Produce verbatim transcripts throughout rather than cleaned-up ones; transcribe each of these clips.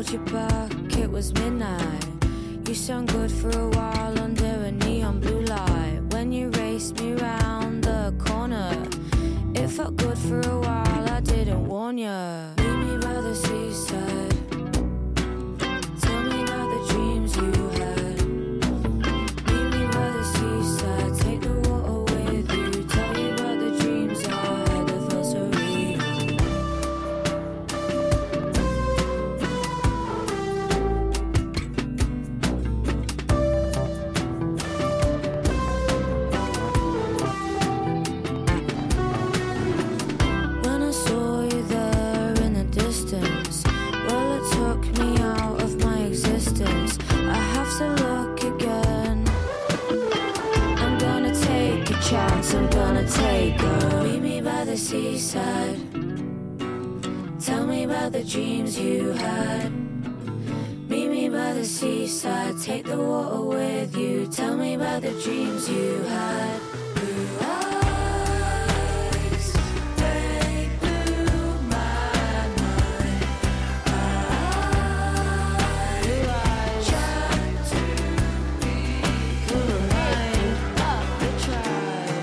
called you back, it was midnight. You sound good for a while under a neon blue light. When you raced me round the corner, it felt good for a while, I didn't warn ya. Meet me by the seaside. Tell me about the dreams you had. Meet me by the seaside. Take the water with you. Tell you about the dreams I had that felt so real. When I saw you there in the distance, well, it took me out of my existence. I have to look again. I'm gonna take a chance, I'm gonna take a. Meet me by the seaside. Tell me about the dreams you had. Meet me by the seaside. Take the water with you. Tell me about the dreams you had. Blue eyes, they blew my mind. Eyes tried to be blind. They tried.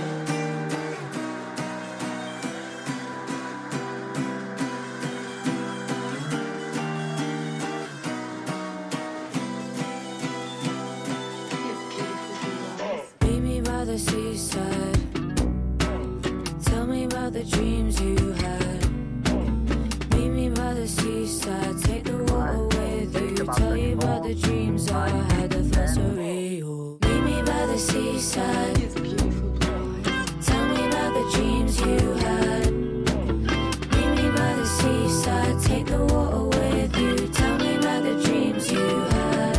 Meet me by the seaside. Tell me about the dreams you had. Meet me by the seaside. Take the water with you. Tell you about the dreams I had that felt so real. Meet me by the seaside. Tell me about the dreams you had. Meet me by the seaside. Take the water with you. Tell me about the dreams you had.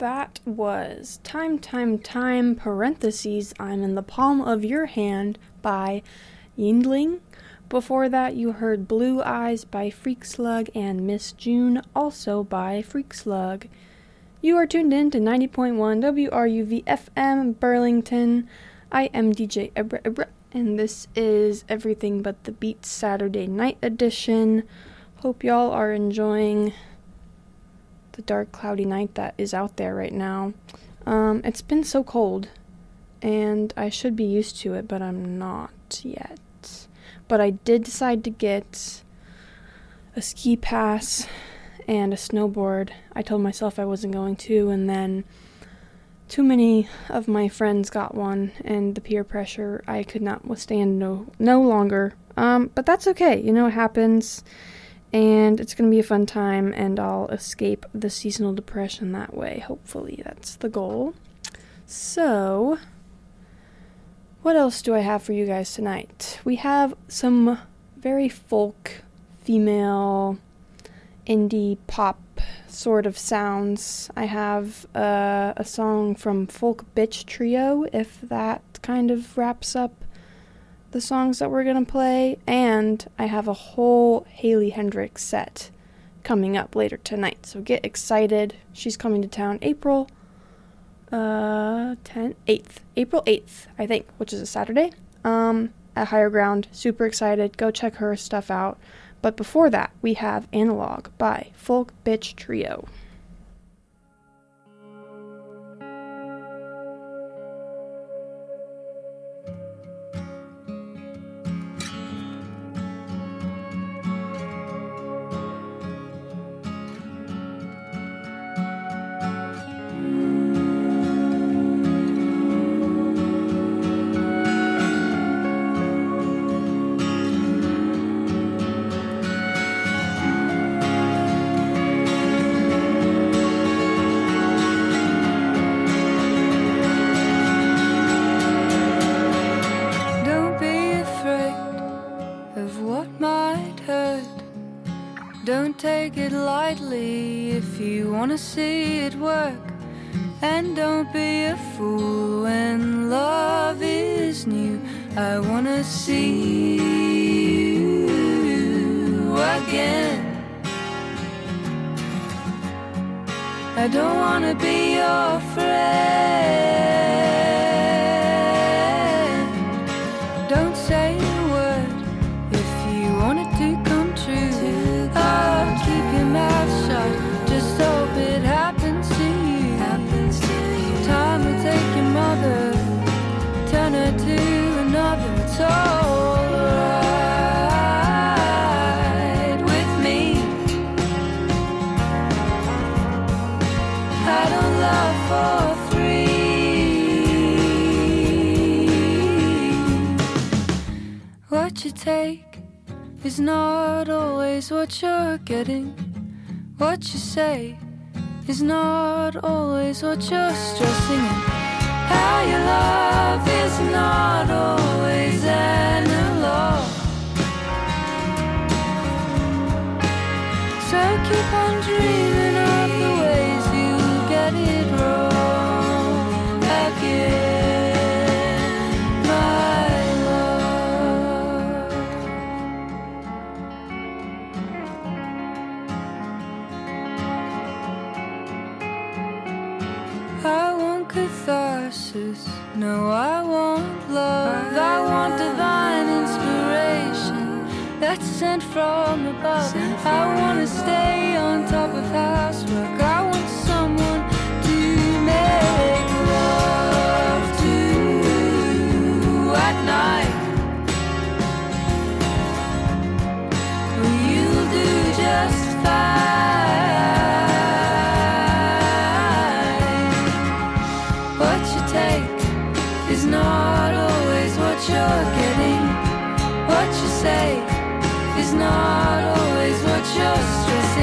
That was Time, Time, Time, parentheses, I'm in the Palm of Your Hand by Yindling. Before that, you heard Blue Eyes by Freak Slug and Miss June, also by Freak Slug. You are tuned in to ninety point one W R U V F M Burlington. I am D J Ebra Ebra, and this is Everything But the Beat Saturday Night Edition. Hope y'all are enjoying the dark, cloudy night that is out there right now. Um, it's been so cold, and I should be used to it, but I'm not yet. But I did decide to get a ski pass and a snowboard. I told myself I wasn't going to, and then too many of my friends got one, and the peer pressure I could not withstand no no longer. Um, but that's okay, you know, it happens. And it's going to be a fun time, and I'll escape the seasonal depression that way. Hopefully, that's the goal. So, what else do I have for you guys tonight? We have some very folk, female, indie pop sort of sounds. I have uh, a song from Folk Bitch Trio, if that kind of wraps up the songs that we're gonna play, and I have a whole Hayley Hendrix set coming up later tonight, so get excited. She's coming to town April uh tenth, eighth, April eighth, I think, which is a Saturday, um, at Higher Ground. Super excited. Go check her stuff out. But before that, we have Analog by Folk Bitch Trio. Take it lightly if you wanna see it work, and don't be a fool when love is new. I wanna see you again. I don't wanna be your friend. Don't say a word if you want it to come true. Keep your mouth shut, just hope it happens to you. Happens to you. Time will take your mother, turn her to another. It's alright with me. I don't love for free. What you take is not always what you're getting. What you say is not always what you're stressing. And how you love is not always analog. So keep on dreaming of the ways you'll get it wrong again. Catharsis. No, I want love. I want divine inspiration that's sent from above. I want to stay on top of housework. I want someone to make love to at night. Well, you'll do just fine. Is not always what you're getting. What you say is not always what you're stressing.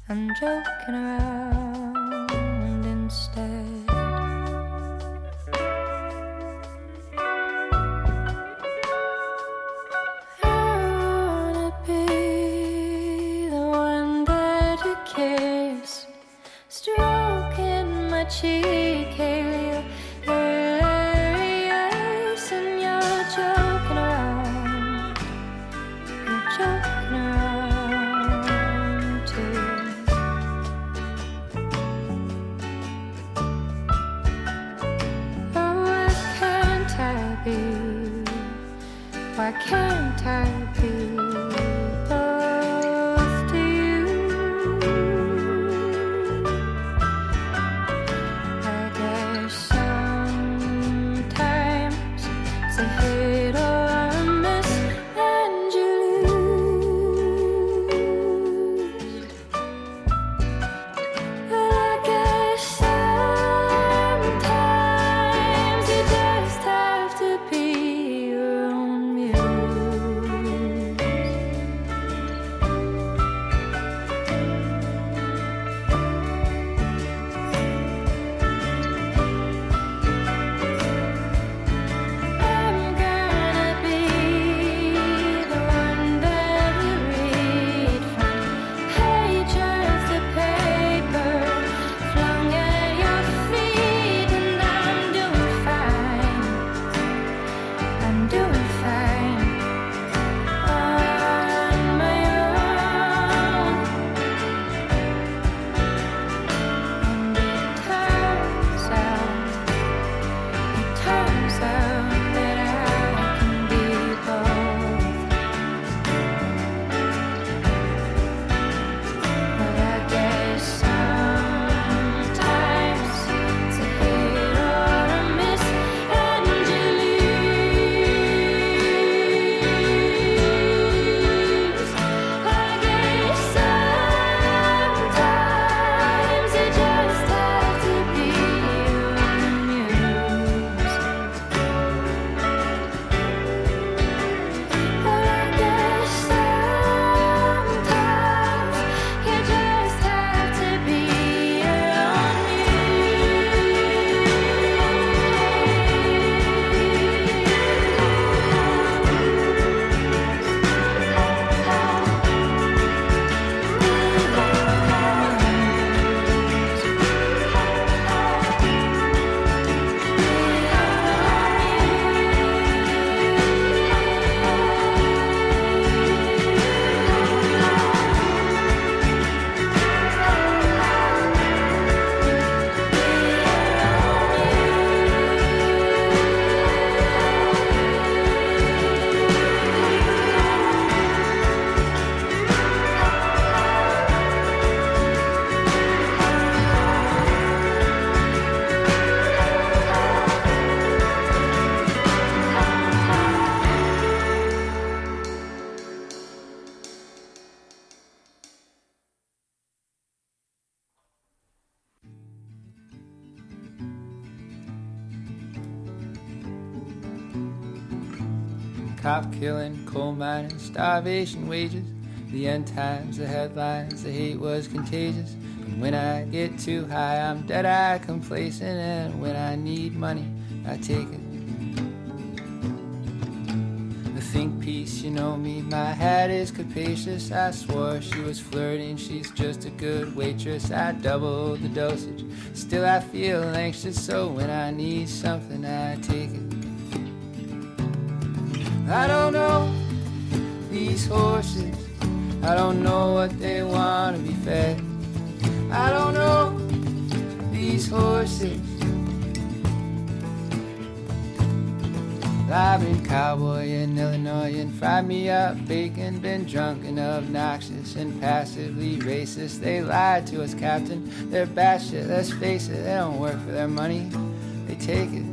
I'm joking around instead. I wanna be the one that you kiss, stroking my cheek, hey, hilarious, and you're joking around, you're joking around too. Oh, why can't I be, why can't I be both to you? I guess sometimes it's a hit or a miss and you lose. But I guess sometimes you just have to be your own muse. I'm gonna be the one that you read from pages of paper flung at your feet, and I'm doing fine, I'm doing fine on my own. And it turns out, it turns out that I can be both. But I guess sometimes it's a hit or a miss and you lose. I guess sometimes you just have to be your own muse. But I guess sometimes you just have to be your own Cop killing, coal mining, starvation wages. The end times, the headlines, the hate was contagious. And when I get too high, I'm dead-eye complacent. And when I need money, I take it. The think piece, you know me, my hat is capacious. I swore she was flirting, she's just a good waitress. I doubled the dosage, still I feel anxious. So when I need something, I take it. I don't know these horses, I don't know what they want to be fed. I don't know these horses. I've been cowboy in Illinois and fried me up bacon. Been drunk and obnoxious and passively racist. They lied to us, Captain, they're batshit, let's face it. They don't work for their money, they take it.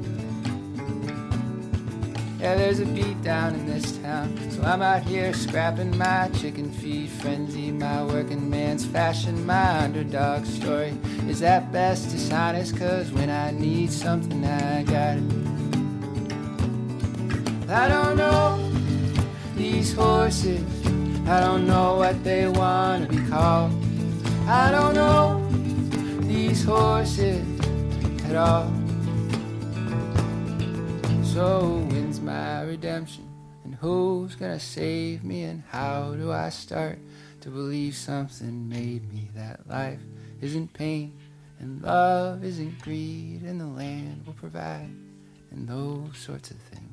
Yeah, there's a beat down in this town, so I'm out here scrapping my chicken feed frenzy, my working man's fashion, my underdog story is at best dishonest, cause when I need something I got it. I don't know these horses, I don't know what they want to be called. I don't know these horses at all. So when's my redemption? And who's gonna save me? And how do I start to believe something made me? That life isn't pain, and love isn't greed, and the land will provide, and those sorts of things.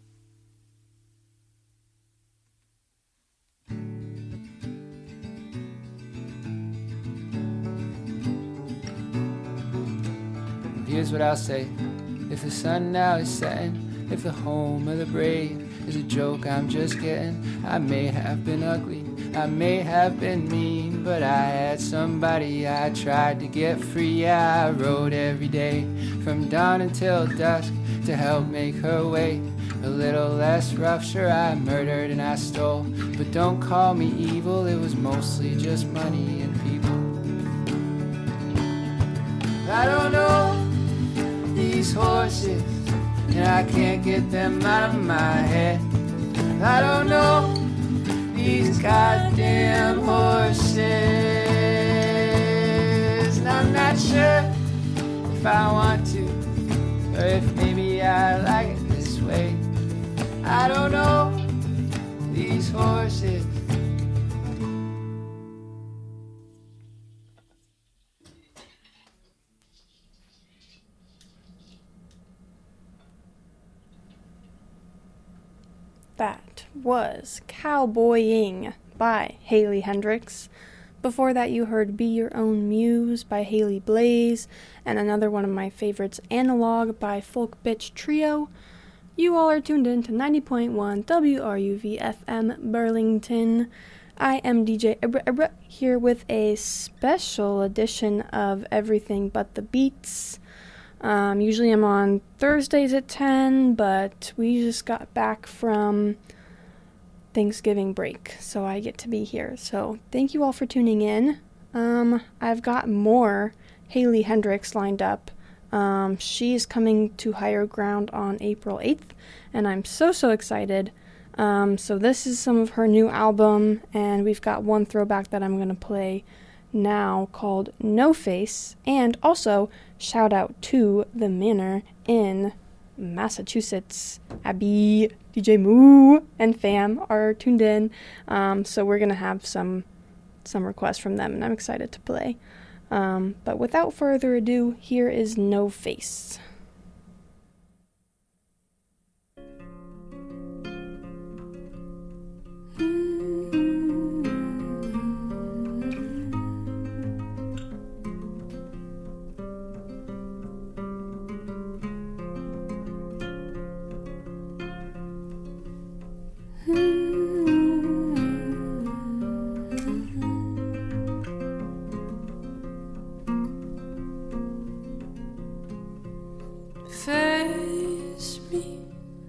Here's what I'll say. If the sun now is setting, if the home of the brave is a joke I'm just getting, I may have been ugly, I may have been mean, but I had somebody I tried to get free. I rode every day from dawn until dusk to help make her way a little less rough. Sure, I murdered and I stole, but don't call me evil, it was mostly just money and people. I don't know these horses, and I can't get them out of my head. I don't know these goddamn horses, and I'm not sure if I want to, or if maybe I like it this way. I don't know these horses. That was Cowboying by Haley Hendrix. Before that, you heard Be Your Own Muse by Haley Blaze, and another one of my favorites, Analog by Folk Bitch Trio. You all are tuned in to ninety point one W R U V F M Burlington. I am D J Ibra Ibra here with a special edition of Everything But the Beats. Um, usually I'm on Thursdays at ten, but we just got back from Thanksgiving break, so I get to be here. So thank you all for tuning in. Um, I've got more Haley Hendrix lined up. Um, she's coming to Higher Ground on April eighth, and I'm so, so excited. Um, so this is some of her new album, and we've got one throwback that I'm going to play now called No Face, and also shout out to the Manor in Massachusetts. Abby, D J Moo, and fam are tuned in, um, so we're gonna have some some requests from them, and I'm excited to play. Um, but without further ado, here is No Face. Face me,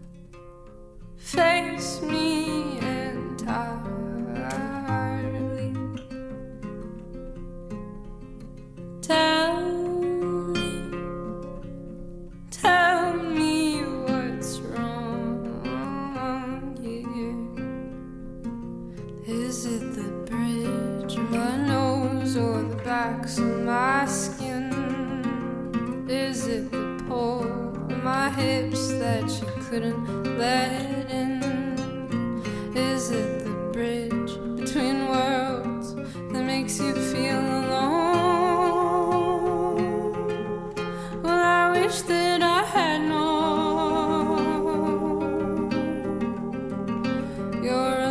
face me entirely. Tell me, tell me what's wrong here. Is it the bridge of my nose or the backs of my skin? Is it the pole of my hips that you couldn't let in? Is it the bridge between worlds that makes you feel alone? Well, I wish that I had known you're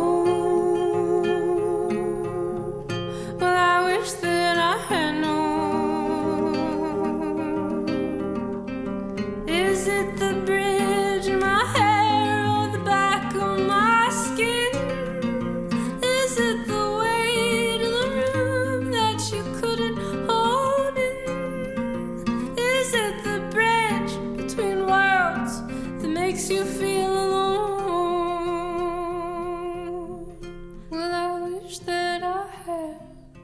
alone. Well, I wish that I had known. Is it the bridge in my hair or the back of my skin? Is it the weight of the room that you couldn't hold in? Is it the bridge between worlds that makes you feel alone? Well, I wish that I had.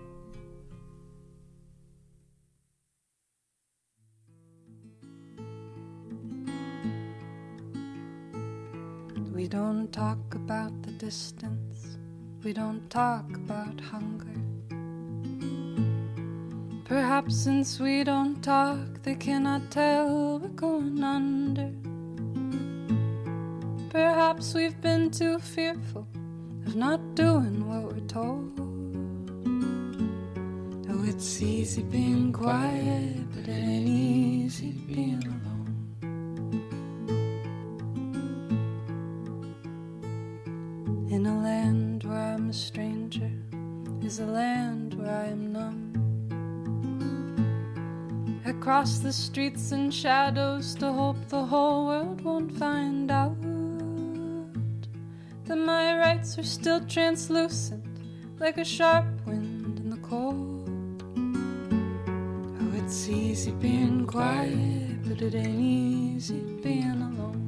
We don't talk about the distance. We don't talk about hunger. Perhaps since we don't talk, they cannot tell we're going under. Perhaps we've been too fearful of not doing what we're told. Oh, it's easy being quiet, but it ain't easy being alone. In a land where I'm a stranger is a land where I am numb. I cross the streets in shadows to hope the whole world won't find out that my rights are still translucent, like a sharp wind in the cold. Oh, it's easy being quiet, but it ain't easy being alone.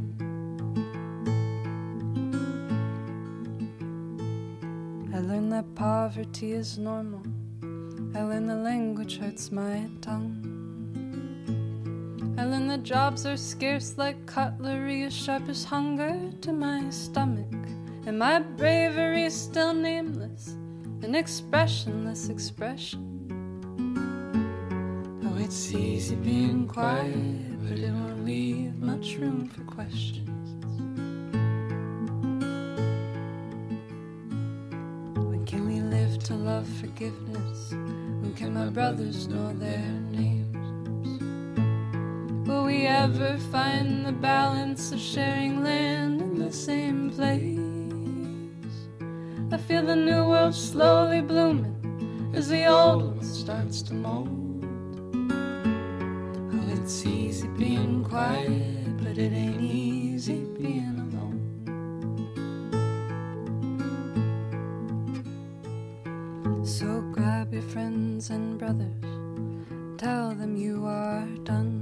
I learned that poverty is normal. I learned the language hurts my tongue. I learned that jobs are scarce like cutlery, as sharp as hunger to my stomach. And my bravery is still nameless, an expressionless expression. Oh, it's easy being quiet, but it won't leave much room for questions. When can we live to love forgiveness? When can my brothers know their names? Will we ever find the balance of sharing land in the same place? I feel the new world slowly blooming as the old one starts to mold. Oh, it's easy being quiet, but it ain't easy being alone. So grab your friends and brothers, tell them you are done.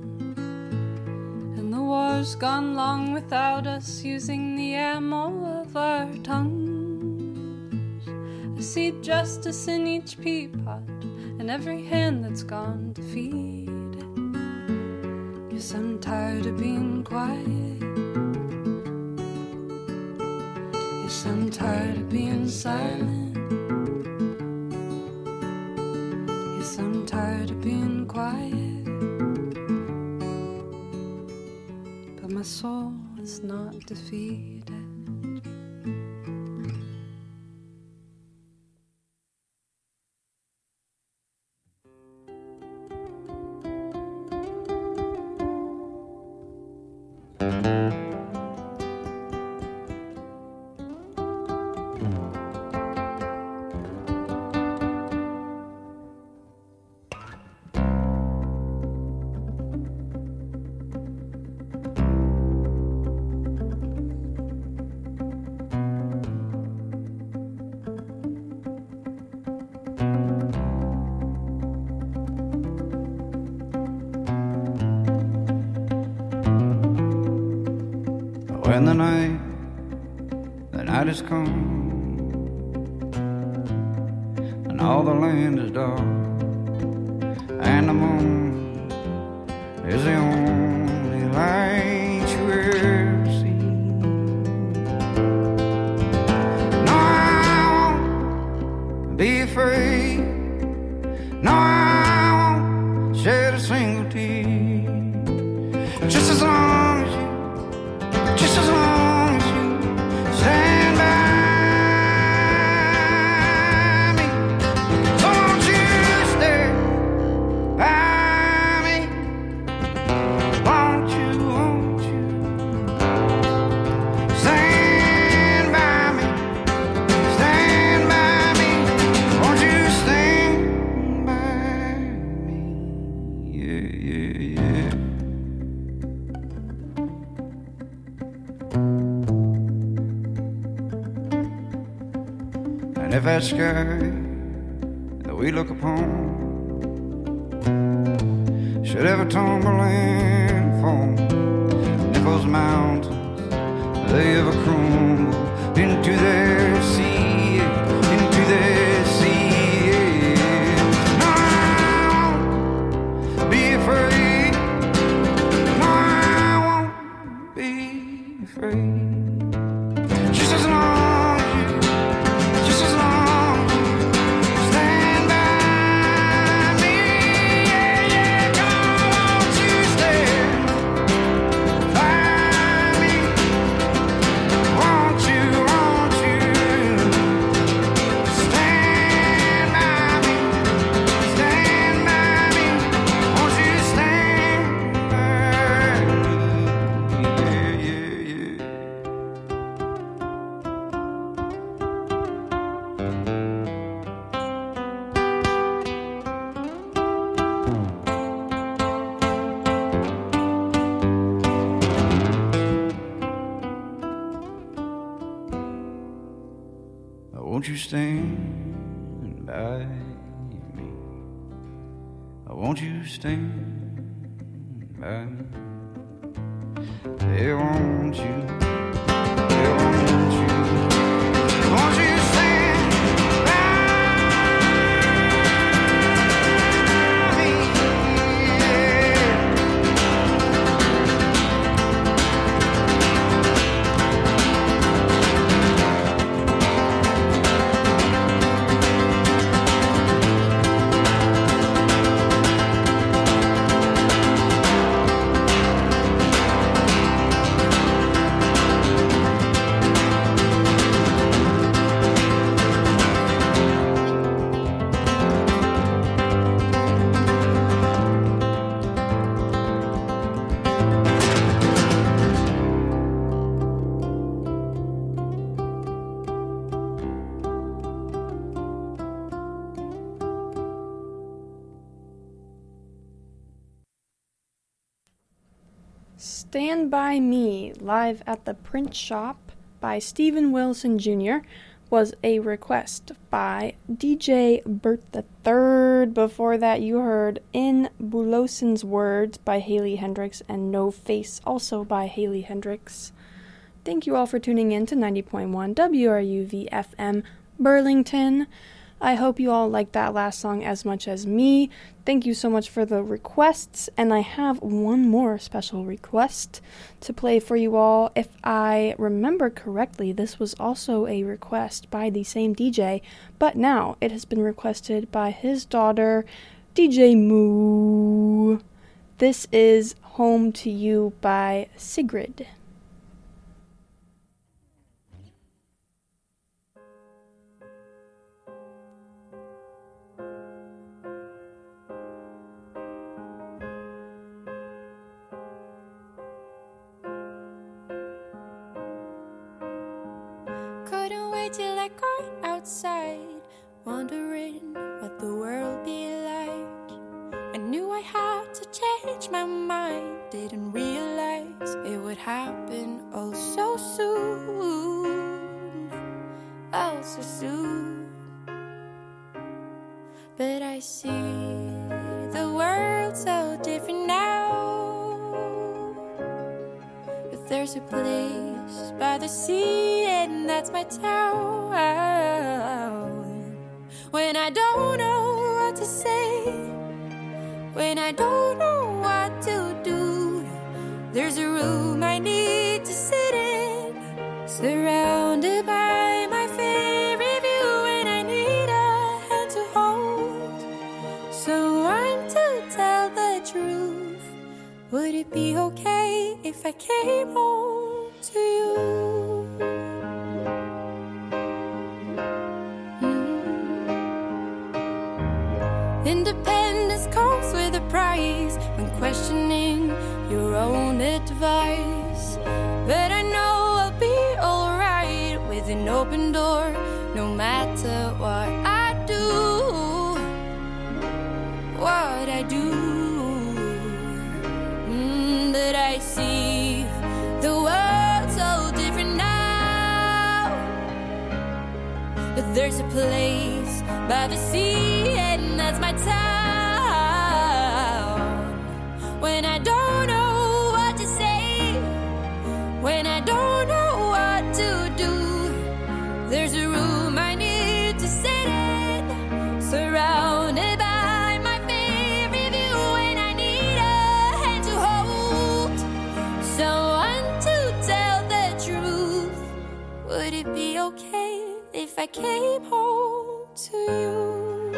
The war's gone long without us using the ammo of our tongues. I see justice in each pea pot and every hand that's gone to feed it. Yes, I'm tired of being quiet. Yes, I'm tired of being silent. Yes, I'm tired of being quiet. My soul is not defeated. When the night, the night has come, and all the land is dark, and the moon is the only light you ever see. No, I won't be afraid. No, I won't shed a single tear. Just as long as you Just as long as you stand by me, so won't you stay by me? Won't you, won't you stand by me? Stand by me. Won't you stand by me? Yeah, yeah, yeah. And if that sky that we look upon should ever tumble and fall, and if those mountains they ever crumble into their sea, into their sea, no, I won't be afraid. No, I won't be afraid. Just as long as you Just as long as you stand by me. stand by me? Won't you stand by me? Hey, won't you? Hey, won't you? Won't you stand by me? Stand By Me, live at the Print Shop by Steven Wilson Junior, was a request by D J Bert the Third. Before that, you heard In Buloson's Words by Haley Hendrix and No Face, also by Haley Hendrix. Thank you all for tuning in to ninety point one W R U V F M Burlington. I hope you all liked that last song as much as me. Thank you so much for the requests, and I have one more special request to play for you all. If I remember correctly, this was also a request by the same D J, but now it has been requested by his daughter, D J Moo. This is Home to You by Sigrid. Till I got outside, wondering what the world be like. I knew I had to change my mind, didn't realize it would happen oh so soon, oh so soon. But I see the world so different now. But there's a place by the sea, and that's my town. When I don't know what to say, when I don't know what to do, there's a room I need to sit in, surrounded by my favorite view, and I need a hand to hold, someone to tell the truth. Would it be okay if I came home to you? Independence comes with a price when questioning your own advice. But I know I'll be alright with an open door, no matter what I do, what I do. Mm, but I see the world so different now. But there's a place by the sea, and that's my town. When I don't know what to say, when I don't know what to do, there's a room I need to sit in, surrounded by my favorite view, and I need a hand to hold, someone to tell the truth. Would it be okay if I came home to you?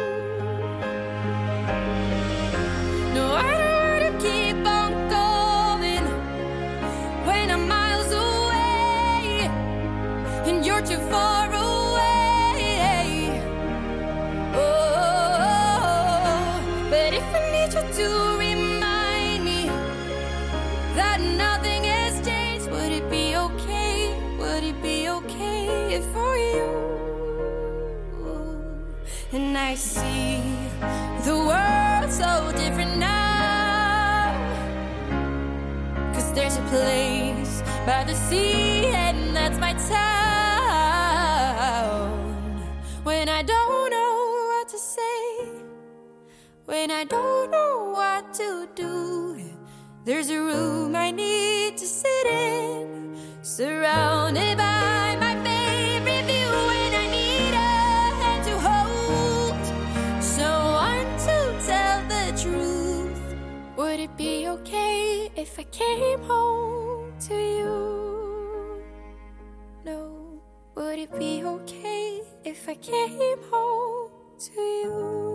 No, I don't wanna keep on going when I'm miles away and you're too far away. Oh, but if I need you to remind me that nothing has changed, would it be okay? Would it be okay for you? And I see the world so different now, 'cause there's a place by the sea, and that's my town. when I don't know what to say, when I don't know what to do. There's a room I need to sit in, surrounded by my favorite view, and I need a hand to hold, someone to tell the truth. Would it be okay if I came home to you? No. Would it be okay if I came home to you?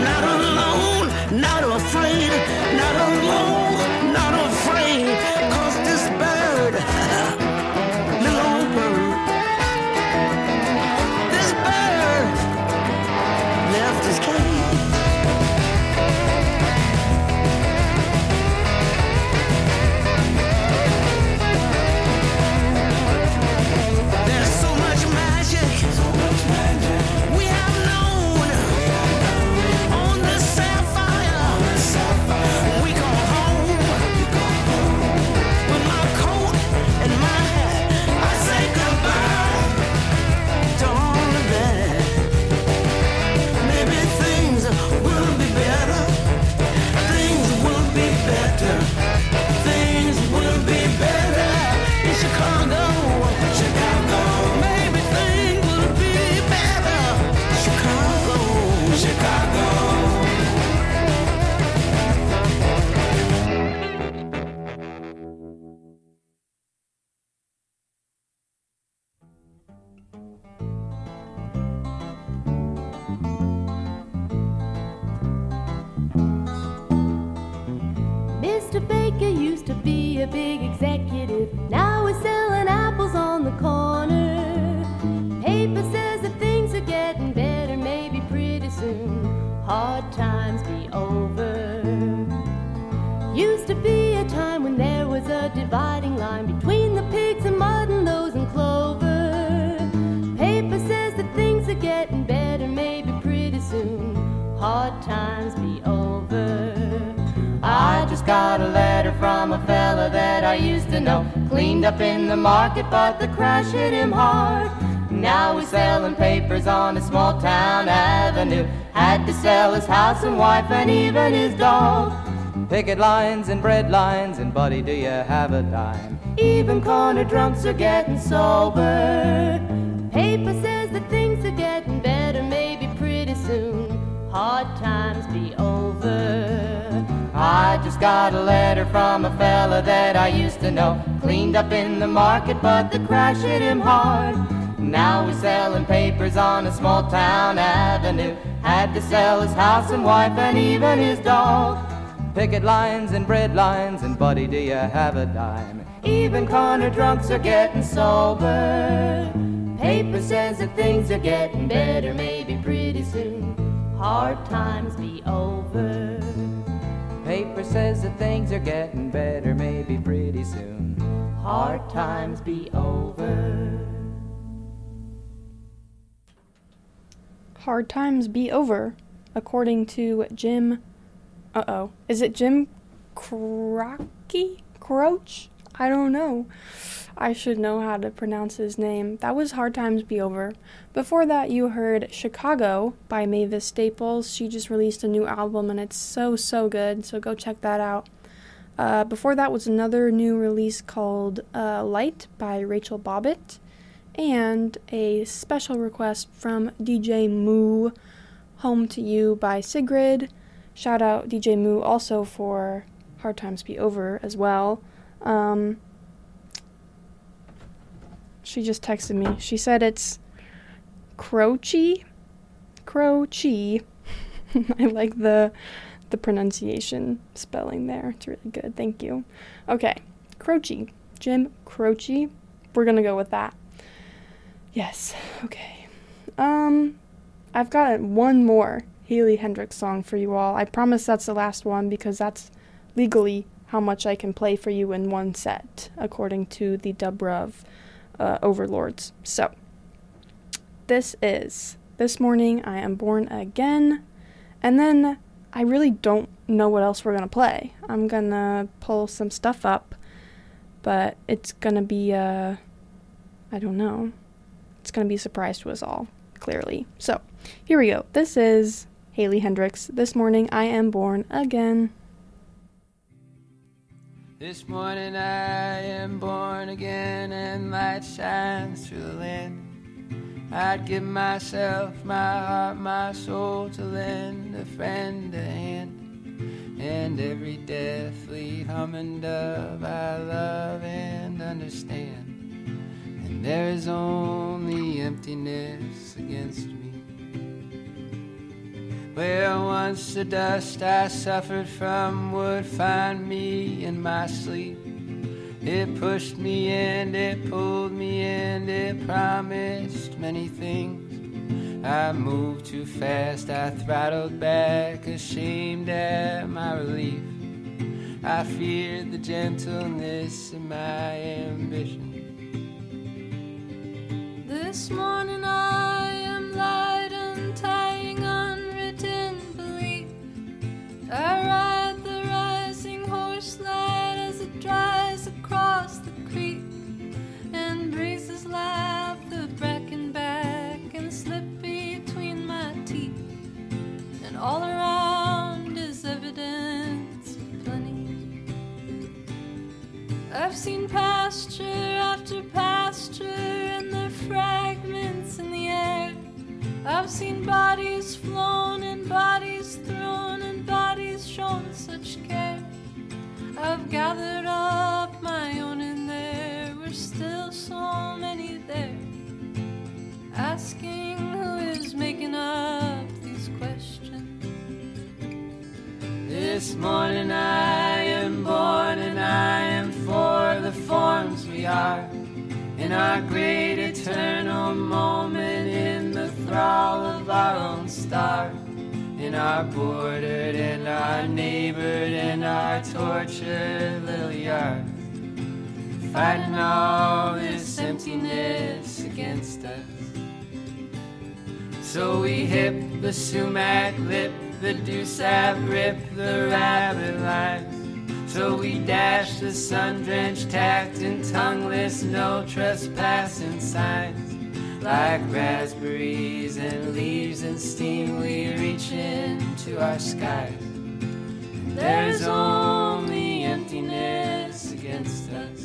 Not afraid, not alone, not afraid, 'cause Rebecca used to be a big executive. Now he's selling apples on the corner. Paper says that things are getting better, maybe pretty soon hard times be over. Used to be a time when there was a dividing line between the pigs and mud and those in clover. Paper says that things are getting better, maybe pretty soon hard times be over. I just got a letter from a fella that I used to know. Cleaned up in the market, but the crash hit him hard. Now he's selling papers on a small town avenue. Had to sell his house and wife and even his dog. Picket lines and bread lines, and buddy, do you have a dime? Even corner drunks are getting sober. Paper says that things are getting better, maybe pretty soon hard times be over. I just got a letter from a fella that I used to know. Cleaned up in the market, but the crash hit him hard. Now he's selling papers on a small town avenue. Had to sell his house and wife and even his dog. Picket lines and bread lines, and buddy, do you have a dime? Even corner drunks are getting sober. Paper says that things are getting better, maybe pretty soon hard times be over. Paper says that things are getting better, maybe pretty soon hard times be over. Hard times be over, according to Jim. Uh-oh. Is it Jim Croce? Croce? I don't know. I should know how to pronounce his name. That was Hard Times Be Over. Before that, you heard Chicago by Mavis Staples. She just released a new album, and it's so, so good, so go check that out. Uh, before that was another new release called uh, Light by Rachel Bobbitt, and a special request from D J Moo, Home to You by Sigrid. Shout out D J Moo also for Hard Times Be Over as well. Um... She just texted me. She said it's Croce. Croce. I like the the pronunciation spelling there. It's really good. Thank you. Okay. Croce. Jim Croce. We're gonna go with that. Yes. Okay. Um, I've got one more Haley Hendrix song for you all. I promise that's the last one because that's legally how much I can play for you in one set, according to the Dubruv Uh, overlords. So, this is This Morning I Am Born Again, and then I really don't know what else we're gonna play. I'm gonna pull some stuff up, but it's gonna be, uh, I don't know. It's gonna be a surprise to us all, clearly. So, here we go. This is Haley Hendrix, This Morning I Am Born Again. This morning I am born again, and light shines through the land. I'd give myself, my heart, my soul, to lend a friend a hand. And every deathly humming dove I love and understand. And there is only emptiness against me. Where once the dust I suffered from would find me in my sleep. It pushed me and it pulled me and it promised many things. I moved too fast, I throttled back, ashamed at my relief. I feared the gentleness of my ambition. This morning I am light, untying unwritten belief. I ride the rising horse light as it dries across the creek, and breezes lap the bracken back and slip between my teeth, and all around is evidence of plenty. I've seen pasture after pasture and their fragments in the air. I've seen bodies flown and bodies thrown and bodies shown such care. I've gathered up my own and there were still so many there, asking who is making up these questions. This morning I am born and we are, in our great eternal moment, in the thrall of our own star, in our bordered and our neighbored and our tortured little yard, fighting all this emptiness against us. So we hip the sumac lip, the dewsap rip, the rabbit lines. So we dash the sun-drenched tact and tongueless no trespassing signs. Like raspberries and leaves and steam, we reach into our skies. And there's only emptiness against us.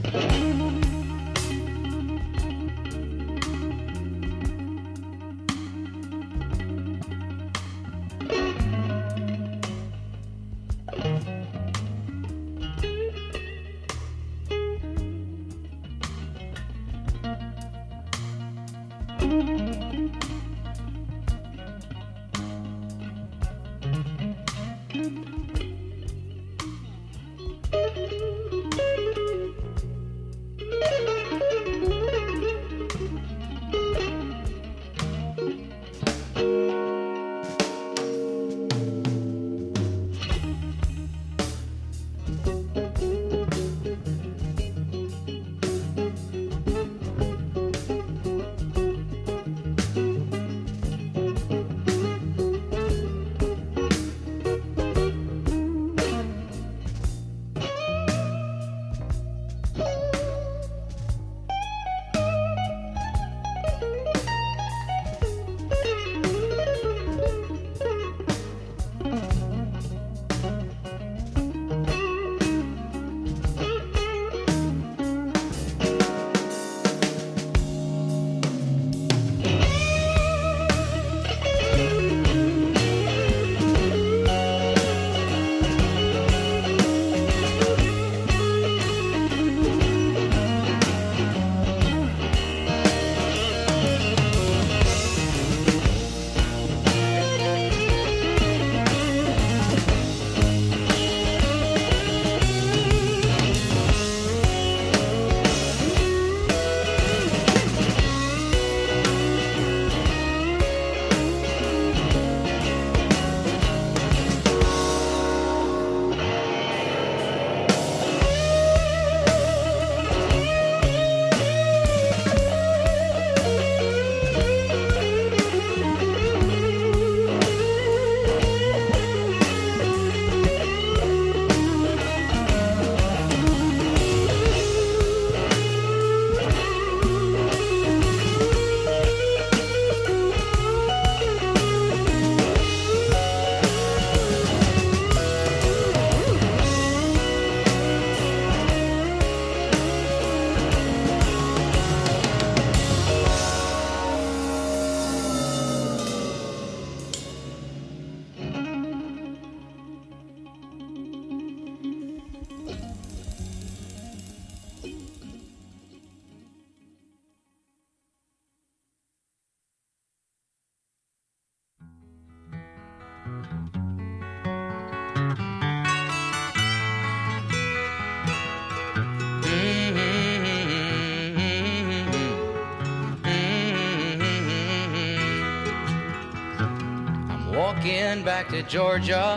Walking back to Georgia,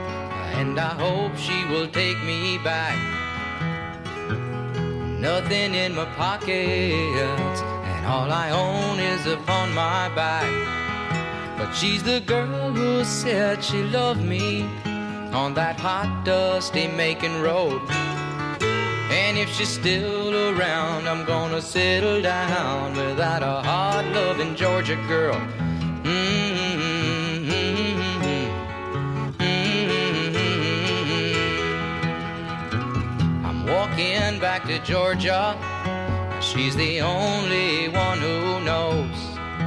and I hope she will take me back. Nothing in my pockets, and all I own is upon my back. But she's the girl who said she loved me on that hot, dusty Macon road. And if she's still around, I'm gonna settle down without a hard, loving Georgia girl. Mm-hmm. Walking back to Georgia, she's the only one who knows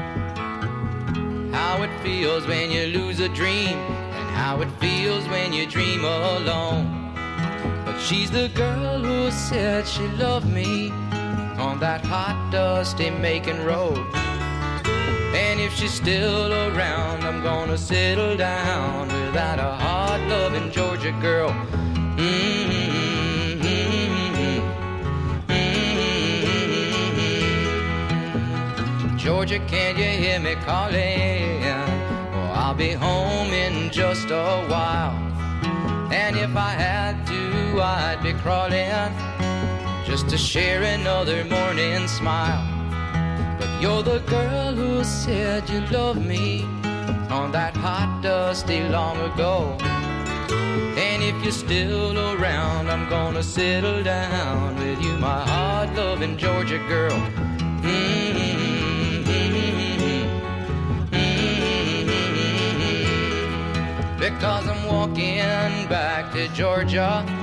how it feels when you lose a dream and how it feels when you dream alone. But she's the girl who said she loved me on that hot, dusty Macon road. And if she's still around, I'm gonna settle down without a hard, loving Georgia girl. Mm-hmm. Georgia, can you hear me calling? Oh, I'll be home in just a while. And if I had to, I'd be crawling just to share another morning smile. But you're the girl who said you loved me on that hot, dusty long ago. And if you're still around, I'm gonna settle down with you, my hard-loving Georgia girl. Mm-hmm. Because I'm walking back to Georgia,